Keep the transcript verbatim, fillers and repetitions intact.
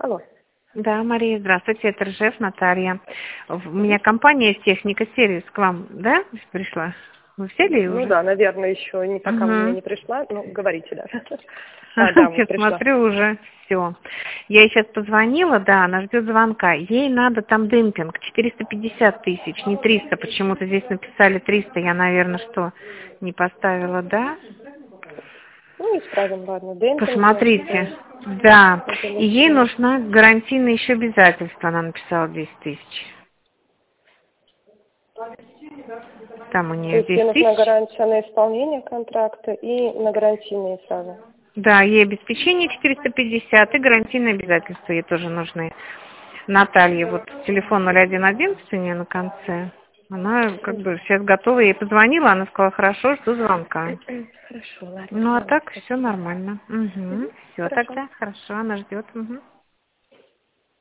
Алло. Да, Мария, здравствуйте, это Ржев Наталья. У меня компания «Техника Сервис» к вам, да, пришла? Вы взяли ее Ну уже? да, наверное, еще не пока Угу. у меня не пришла. Ну, говорите, да. А, да, Я пришла. смотрю уже все. Я ей сейчас позвонила, да, она ждет звонка. Ей надо там демпинг, четыреста пятьдесят тысяч, не триста. Почему-то здесь написали триста. Я, наверное, что, не поставила, да? Ну, исправим, ладно. Демпинг, Посмотрите. значит, Да. это И ей лучше. нужна гарантийное еще обязательство. Она написала десять тысяч. Там у То нее есть ей десять нужна тысяч. гарантия на исполнение контракта и на гарантийные сразу. Да, ей обеспечение четыреста пятьдесят и гарантийные обязательства ей тоже нужны. Наталья, вот телефон ноль один одиннадцать у нее на конце. Она как бы сейчас готова, я ей позвонила, она сказала, хорошо, жду звонка. Хорошо, ладно, Ну а давайте. так все нормально. Угу. Угу, Все хорошо. тогда, хорошо, она ждет. Угу.